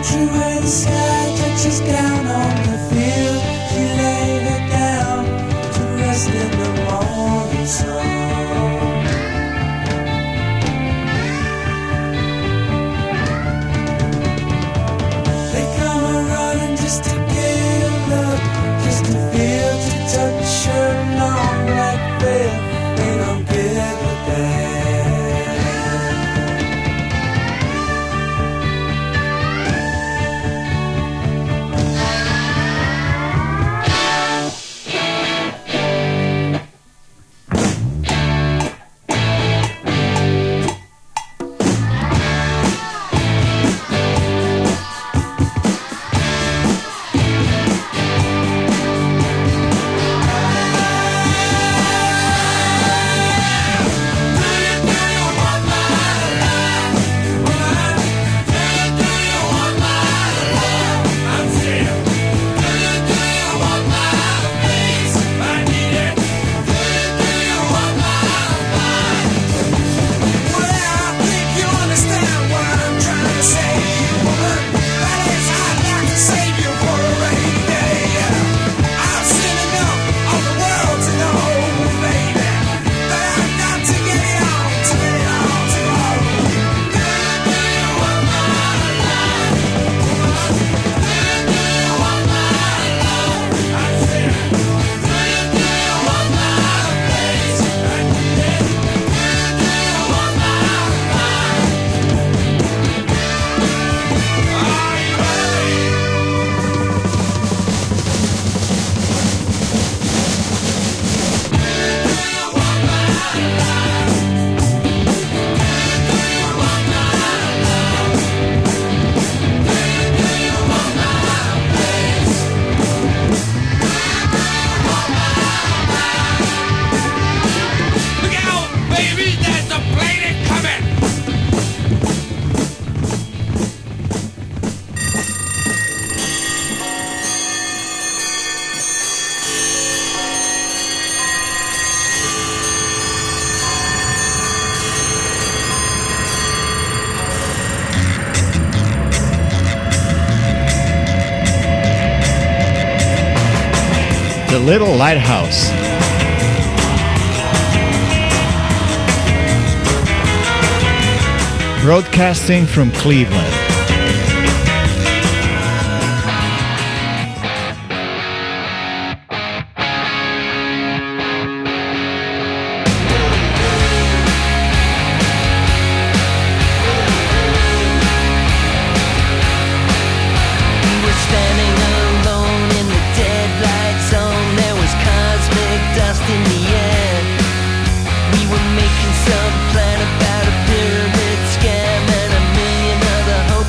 The Little Lighthouse. Broadcasting from Cleveland. Some plan about a pyramid scam and a million other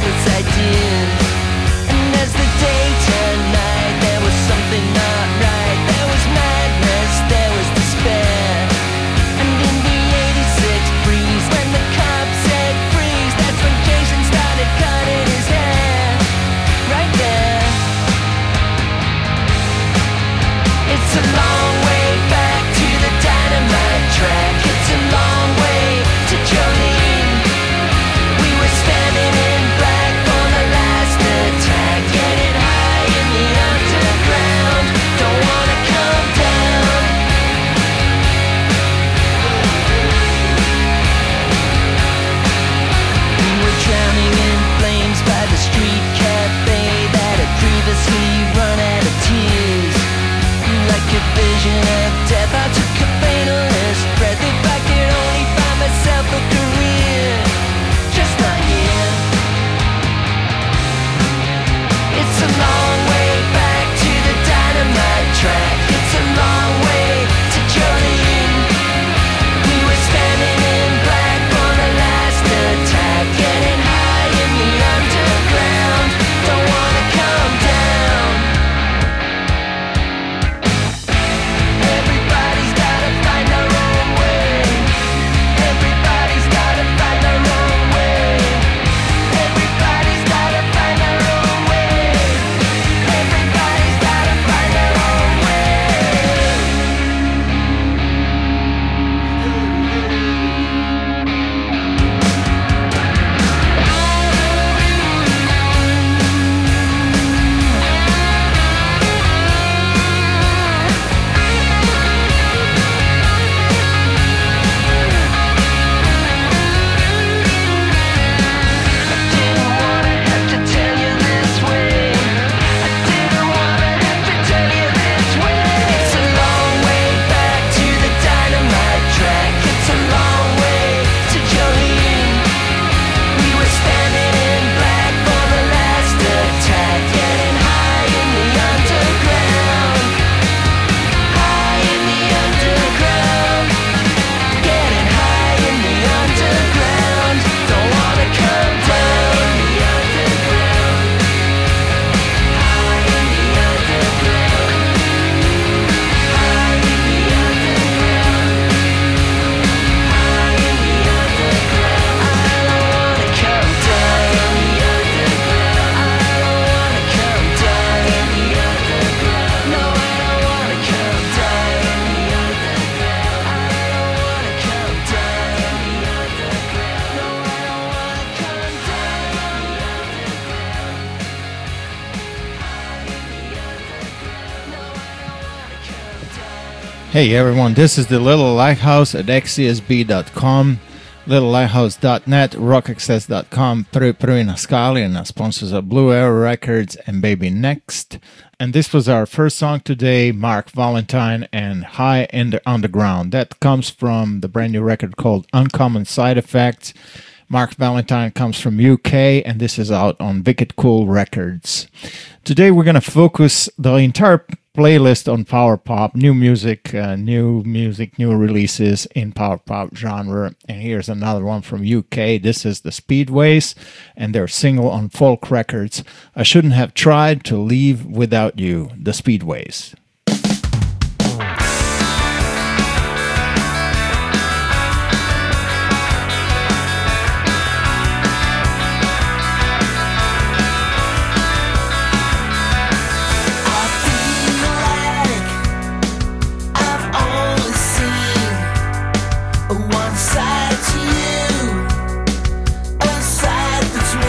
Hey everyone, this is the Little Lighthouse at xcsb.com, littlelighthouse.net, rockaccess.com, Pruina Scali, and our sponsors are Blue Arrow Records and Baby Next. And this was our first song today, Mark Valentine and High in the Underground. That comes from the brand new record called Uncommon Side Effects. Mark Valentine comes from UK, and this is out on Wicked Cool Records. Today we're going to focus the entire playlist on power pop, new music, new releases in power pop genre. And here's another one from UK. This is the Speedways and their single on Folk Records, I Shouldn't Have Tried to Leave Without You, the Speedways.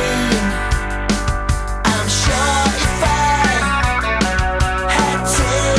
I'm sure if I had taken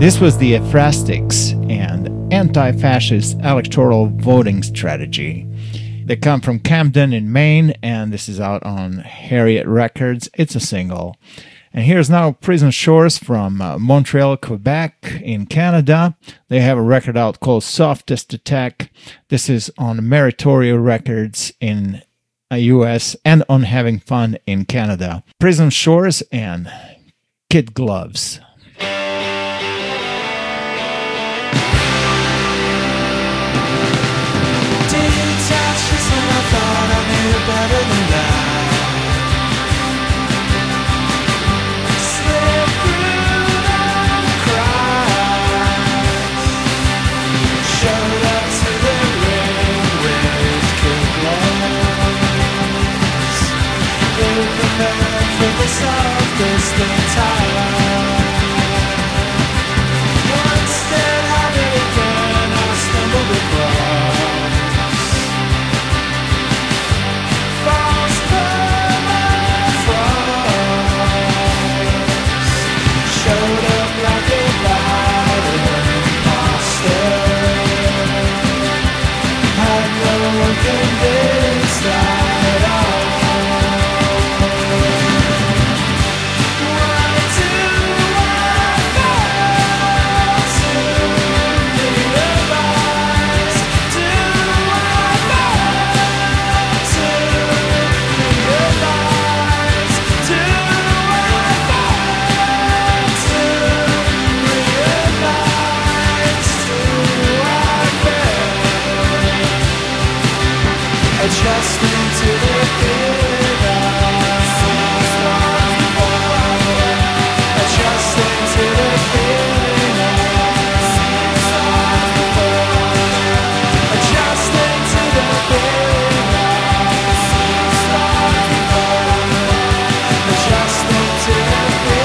This was the Ephrastics and Anti-Fascist Electoral Voting Strategy. They come from Camden in Maine, and this is out on Harriet Records. It's a single. And here's now Prison Shores from Montreal, Quebec in Canada. They have a record out called Softest Attack. This is on Meritorio Records in the US and on Having Fun in Canada. Prison Shores and Kid Gloves. Better than that. Slip through the cracks. Showed up to the ring with kid gloves. They were prepared for the softest attack. Once they'd have it again, I stumbled across adjusting to the feeling, adjusting to the feeling, adjusting to the feeling, adjusting to the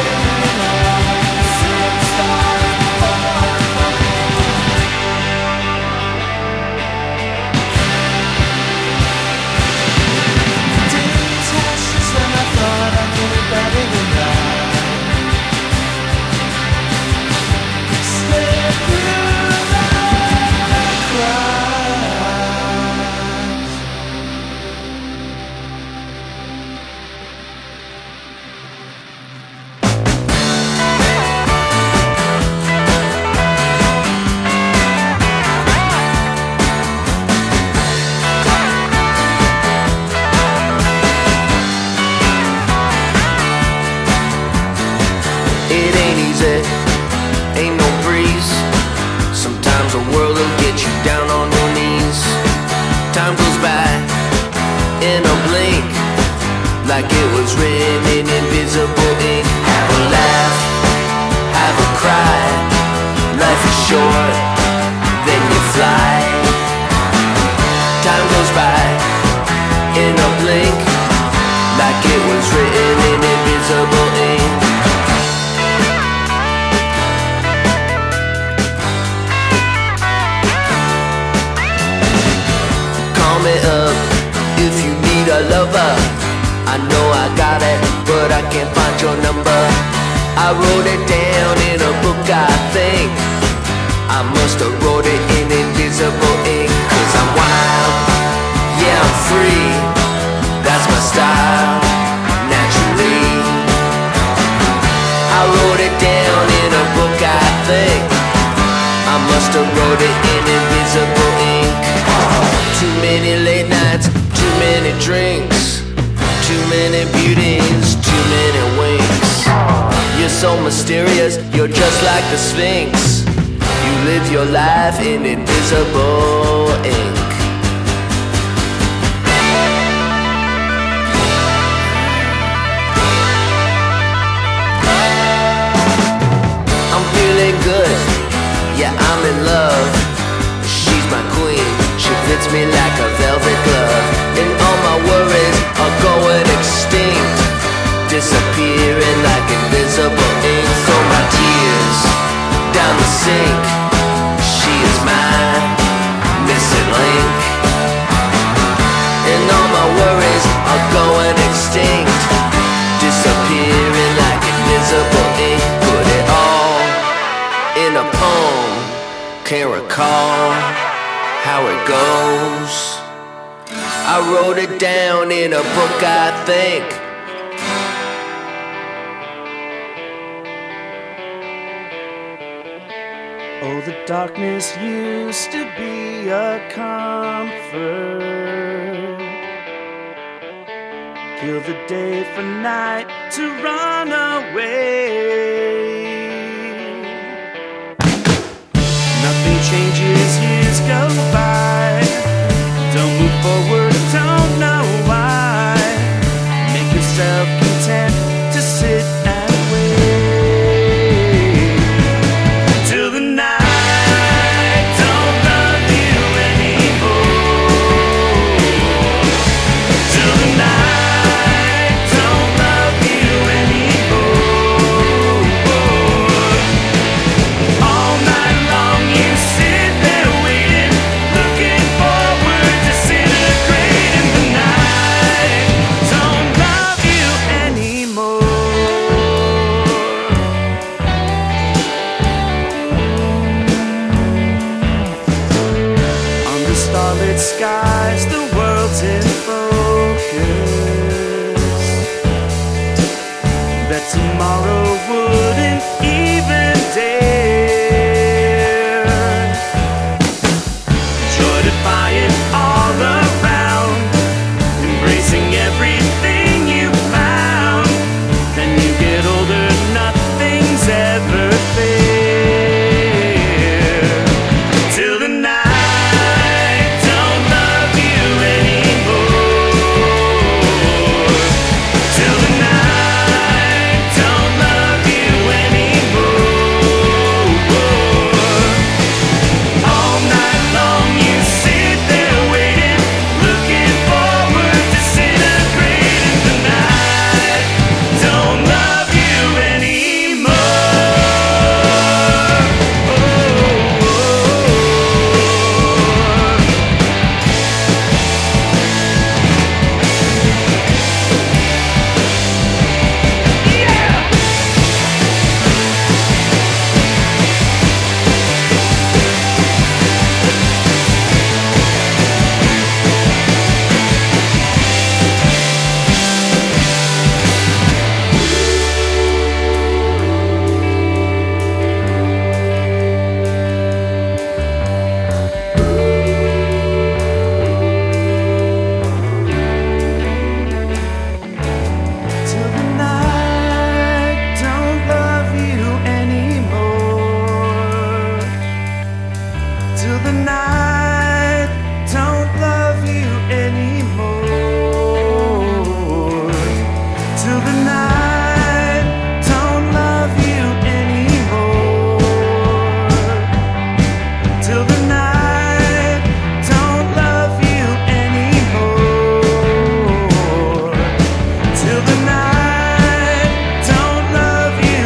better than that. Slip through the cracks. It ain't easy, ain't no breeze. Sometimes the world will get you down on your knees. Time goes by in a blink, like it was written in invisible ink. Have a laugh, have a cry. Life is short, then you fly. Time goes by in a blink, like it was written in invisible ink. Call me up if you need a lover. I know I got it, but I can't find your number. I wrote it down in a book, I think. I must have wrote it in invisible ink. 'Cause I'm wild, yeah I'm free. That's my style, naturally. I wrote it down in a book, I think. I must have wrote it in invisible ink. Too many late nights, too many drinks, too many beauties, too many winks. You're so mysterious, you're just like the Sphinx. You live your life in invisible ink. I'm feeling good, yeah I'm in love. She's my queen, she fits me like a velvet glove. And all my worries are going extinct, disappearing like invisible ink. Throw my tears down the sink. She is my missing link. And all my worries are going extinct, disappearing like invisible ink. Put it all in a recall how it goes. I wrote it down in a book, I think. Oh, the darkness used to be a comfort. Kill the day for night to run away. Nothing changes, years go by. Don't move forward, don't know why. Make yourself content to sit and wait till the night don't love you anymore. Till the night don't love you anymore. All night long you sit there waiting, looking forward to disintegrate in the night. Don't love you anymore. Under starlit skies, the world's in focus. That tomorrow wouldn't even dare. Joy defiant all around, embracing everything you found. Then you get older, nothing's ever fair. Till the night don't love you anymore. Till the night don't love you anymore. All night long you sit there waiting, looking forward to disintegrate in the night. Don't love you anymore. Till the night don't love you anymore. Till the night don't love you anymore. Till the night don't love you anymore. Till the night don't love you anymore. Till the night don't love you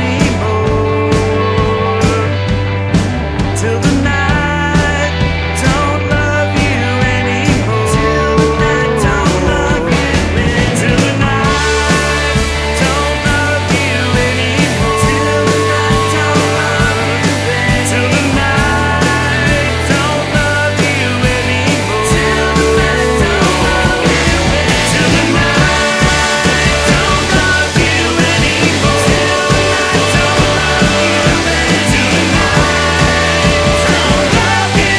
anymore. Till the night don't love you anymore. Till the night don't love you anymore. Till the night don't love you anymore. Till the night don't love you anymore. Till the night don't love you anymore. Till the night don't love you anymore. Till the night don't love you anymore. Till the night don't love you anymore. Till the night don't love you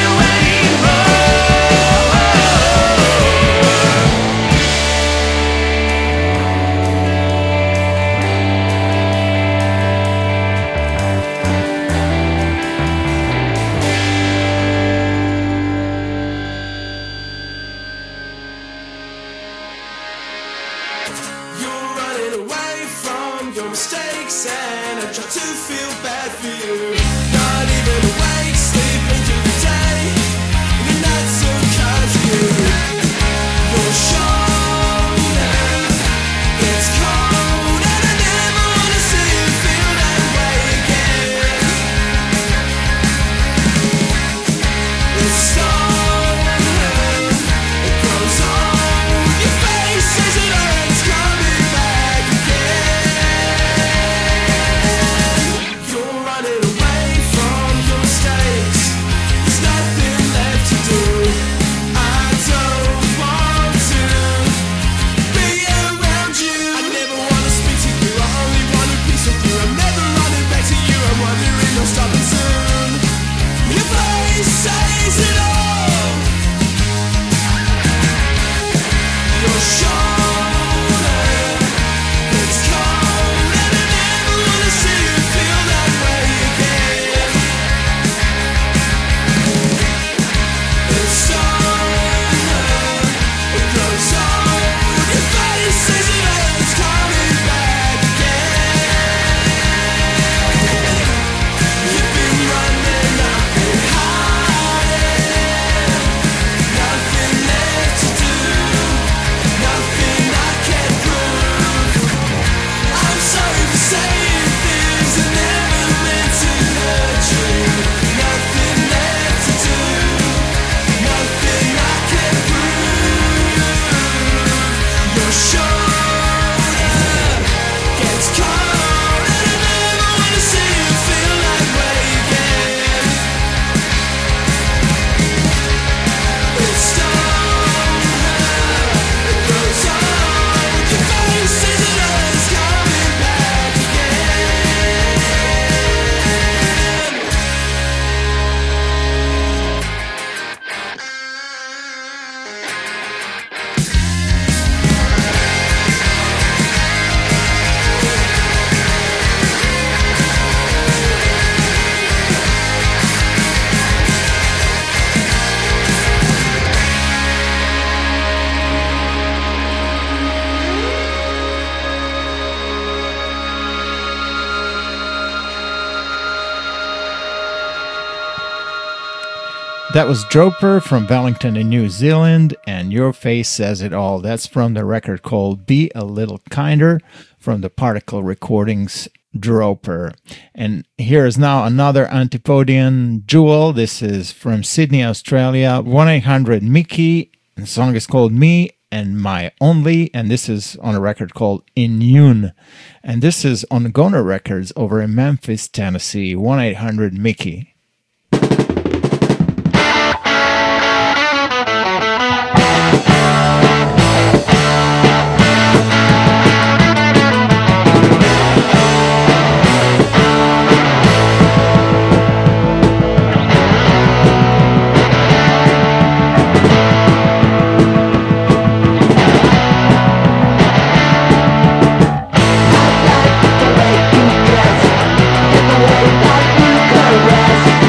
You're running away from your mistakes, and I try to feel bad for you. Not even awake, sleeping through the day, and you're not so kind to you. Your shoulder gets cold, and I never wanna see you feel that way again. It's stolen, it grows on your face, says it hurts, coming back again. You're That was Droper from Wellington in New Zealand, and Your Face Says It All. That's from the record called Be a Little Kinder from the Particle Recordings Droper. And here is now another Antipodian jewel. This is from Sydney, Australia, 1-800-Mickey. The song is called Me and My Only, and this is on a record called Immune. And this is on Goner Records over in Memphis, Tennessee, 1-800-Mickey. Make you dance in the way that you caress.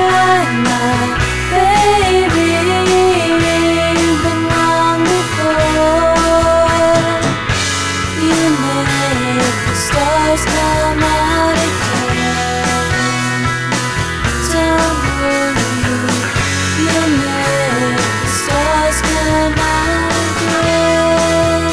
cry, my baby, but long before you make the stars come out again. Don't worry, you make the stars come out again.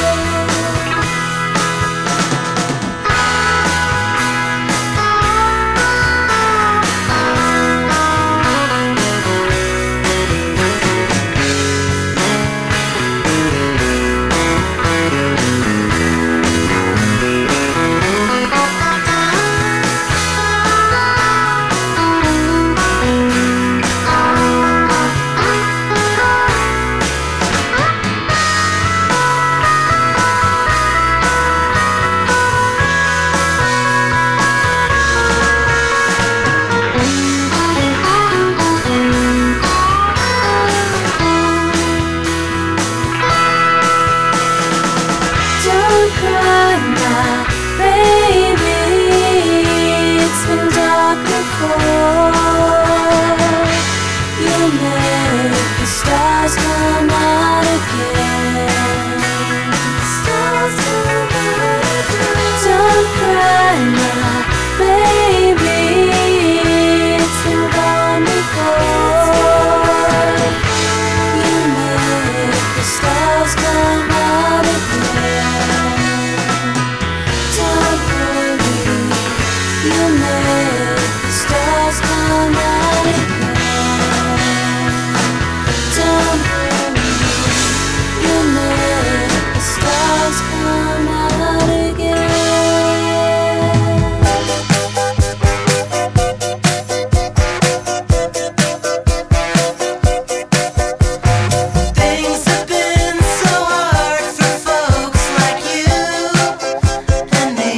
Don't cry, my baby, it's been dark before you make the stars come out again. Stars come out again. Don't cry, my baby, it's been gone before you make the stars come out again. Don't worry, you make the stars come out again. Don't worry, you make the stars come out again. Things have been so hard for folks like you and me,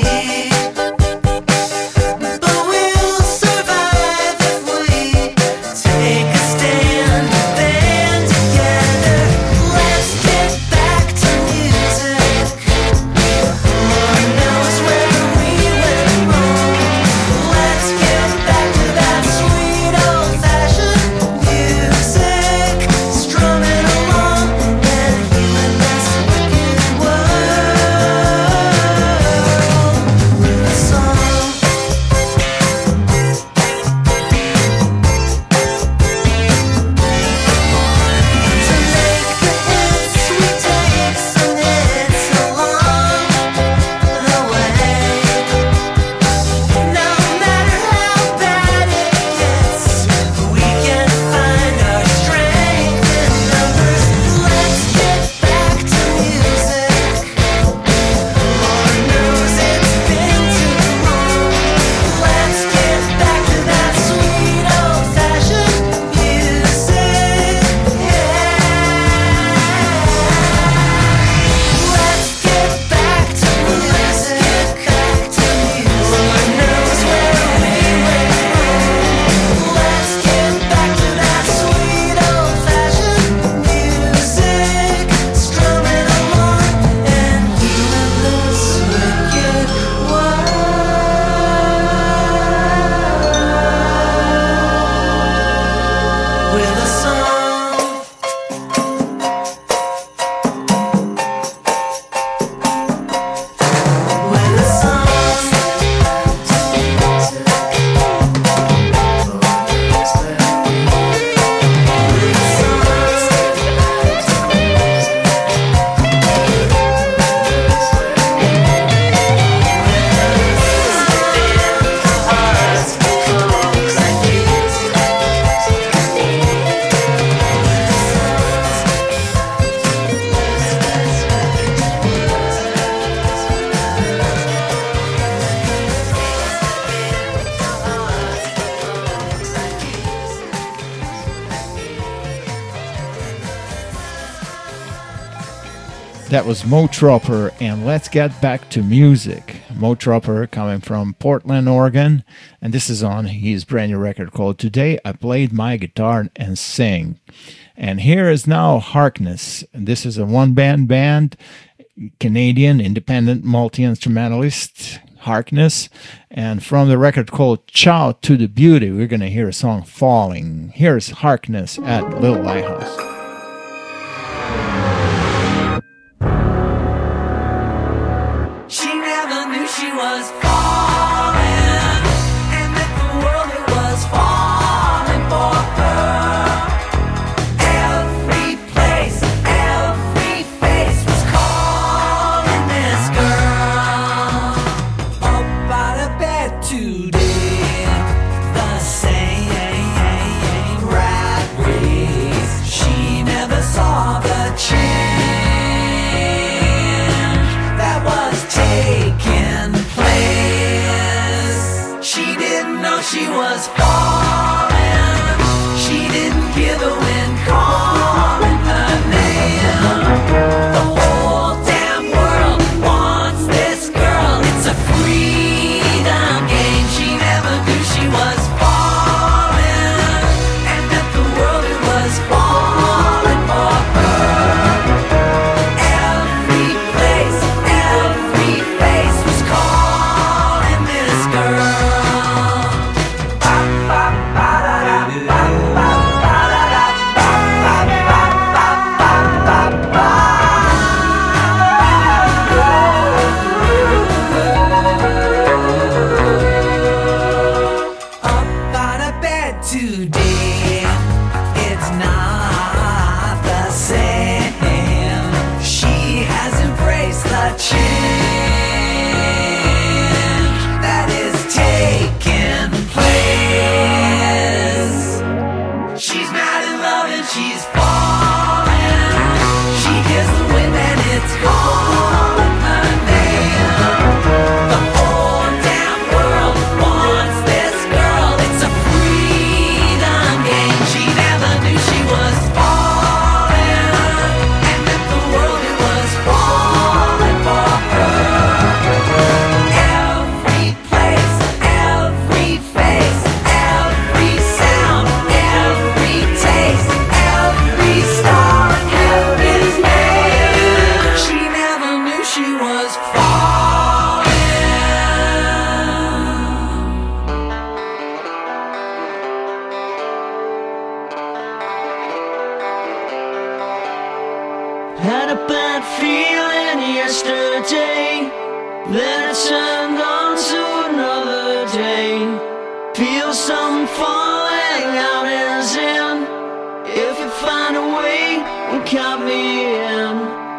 but we'll survive if we take a stand, band together. Let's get back to music. Lord knows where we went wrong. Let's get back to that sweet old-fashioned music, strumming along and healing this wicked world with a song. To make the hits we take some hits along the way. No matter how bad it gets, we can find our strength in numbers. Let's get back to music. Lord knows it's been too long. Let's get back to that sweet old-fashioned music. Let's get back to music. Lord knows where we went wrong. Let's get back to that sweet old-fashioned music, strumming along and healing this wicked world with a song. With a song. That was Mo Tropper, and let's get back to music. Mo Tropper coming from Portland, Oregon, and this is on his brand new record called Today I Played My Guitar and Sing. And here is now Harkness. And this is a one-band band, Canadian independent multi-instrumentalist. Harkness. And from the record called Ciao to the Beauty, we're going to hear a song, Falling. Here's Harkness at Little Lighthouse. She never knew she was falling, and that the world it was falling for her. Every place, every face was calling this girl. Up out of bed today, the same rat race. She never saw the change that was taking place. She didn't know she was falling. She didn't hear the wind calling her name. The whole damn world wants this girl. It's a freedom game. She never knew she was falling, and that the world it was falling for her. Every place, every face was calling this girl. Up out of bed today, it's not the same. She has embraced the change that is taking place. She's mad in love and she's falling. She hears the wind and it's calling her name. The whole damn world wants this girl. It's a freedom game. She never knew she was falling, and that the world it was falling for her. Every place, every face, every sound, every taste, every star in heaven's name. She never knew she was falling. Had a bad feeling yesterday, then it turned on to another day. Feel something falling out is in. If you find a way, count me in.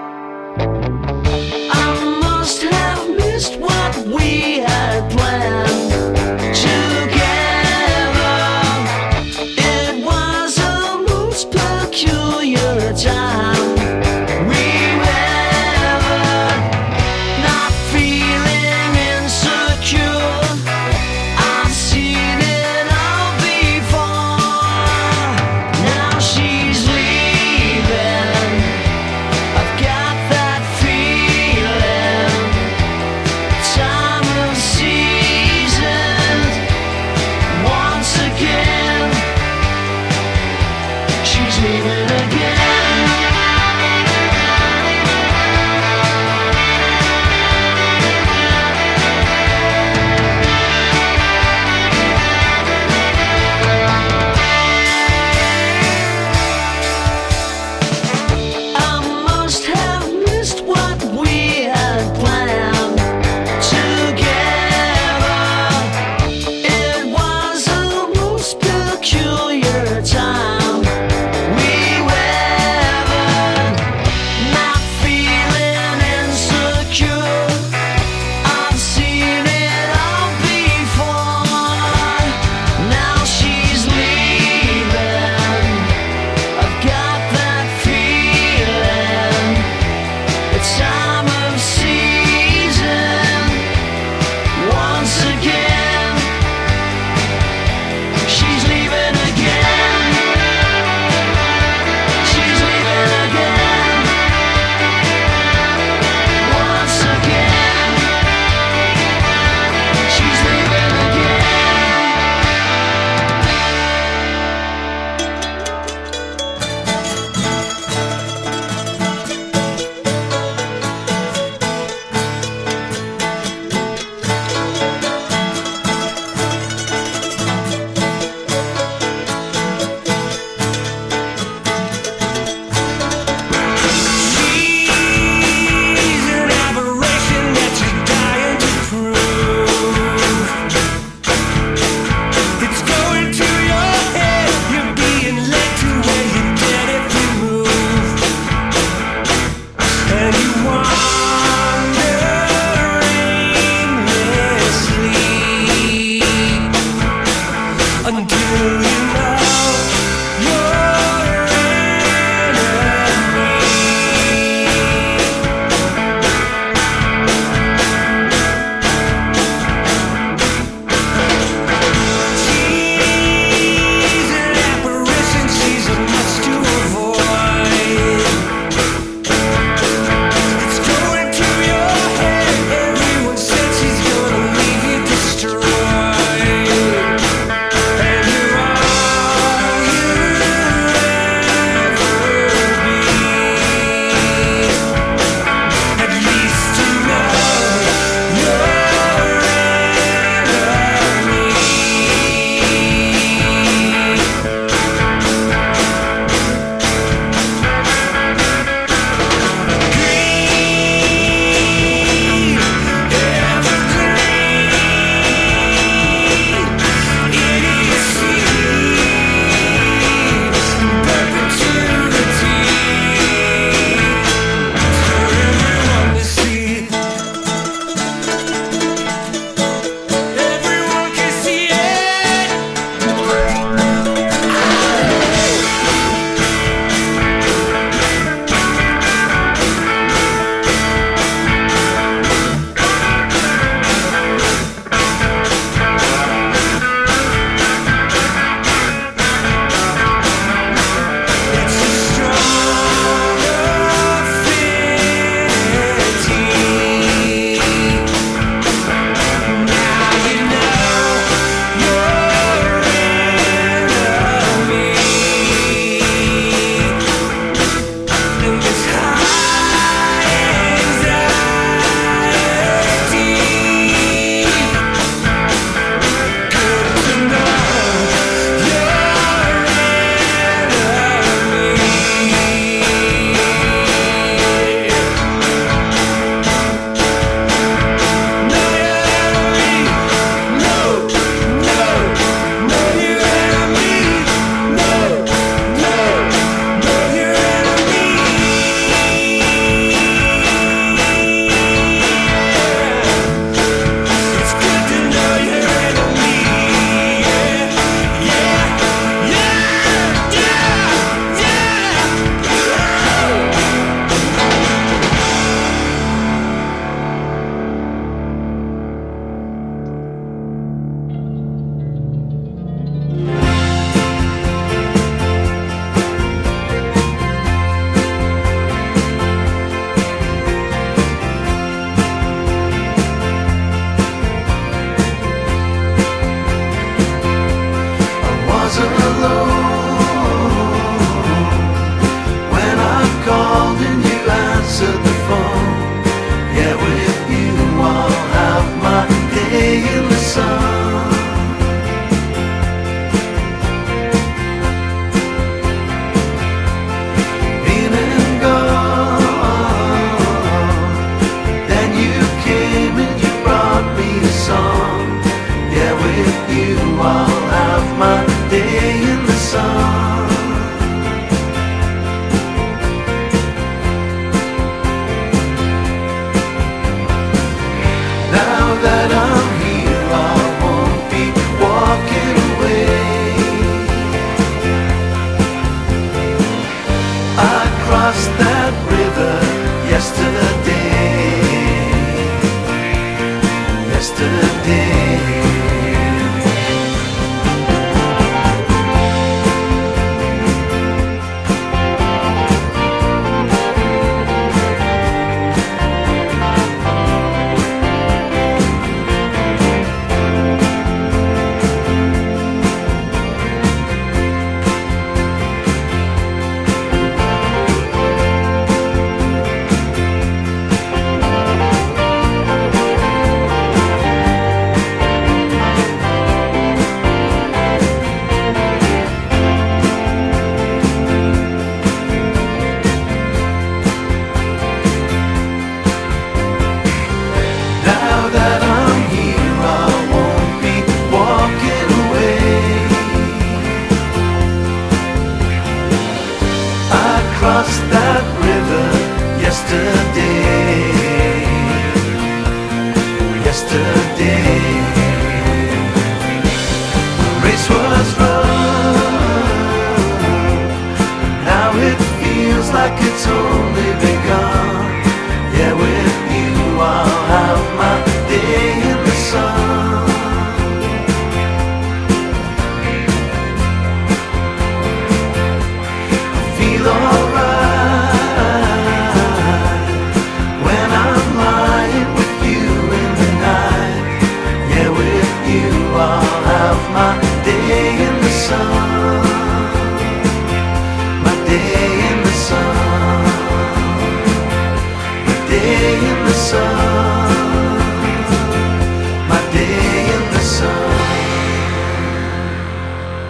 I must have missed what we had planned together. It was a most peculiar time. Remember, not feeling insecure. I've seen it all before. Now she's leaving.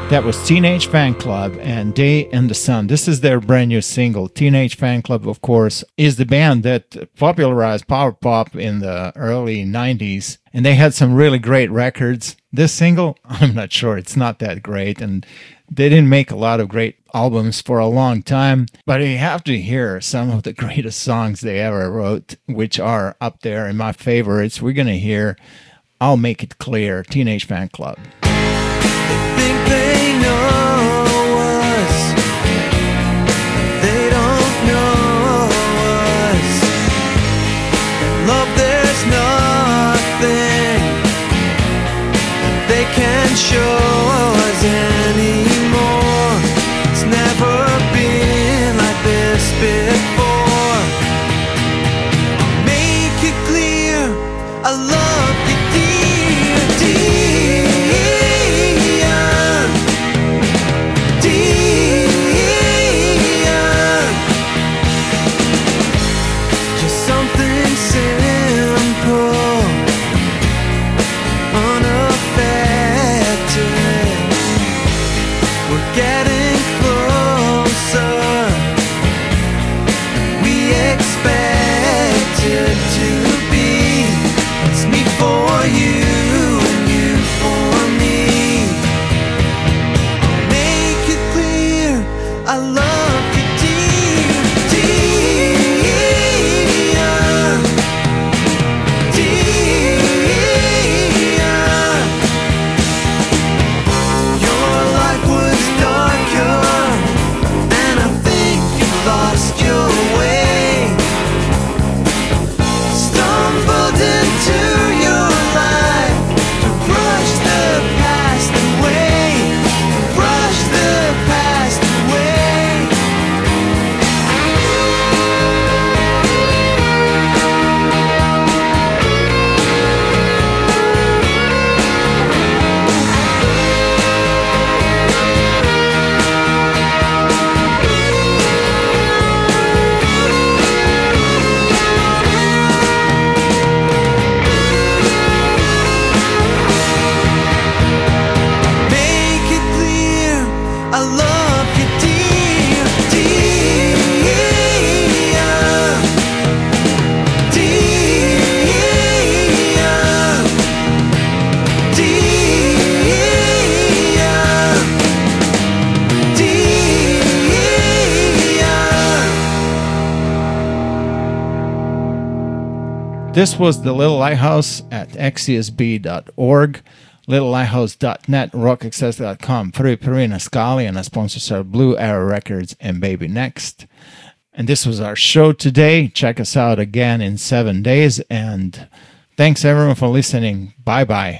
That was Teenage Fan Club and Day in the Sun. This is their brand new single. Teenage Fan Club, of course, is the band that popularized power pop in the early 90s. And they had some really great records. This single, I'm not sure. It's not that great. And they didn't make a lot of great albums for a long time. But you have to hear some of the greatest songs they ever wrote, which are up there in my favorites. We're going to hear I'll Make It Clear, Teenage Fan Club. Think they know us. They don't know us. Love, there's nothing they can show us anymore. It's never been like this before. Make it clear, I love you, dear, dear. This was the Little Lighthouse at xcsb.org, littlelighthouse.net, rockaccess.com, Prvi Nascali, and our sponsors are Blue Arrow Records and Baby Next. And this was our show today. Check us out again in 7 days. And thanks everyone for listening. Bye-bye.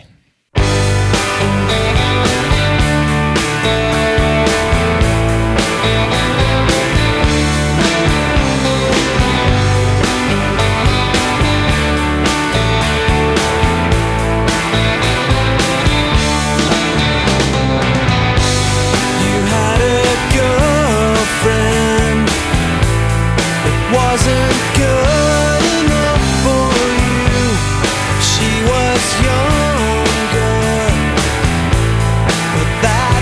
Wasn't good enough for you. She was younger, but that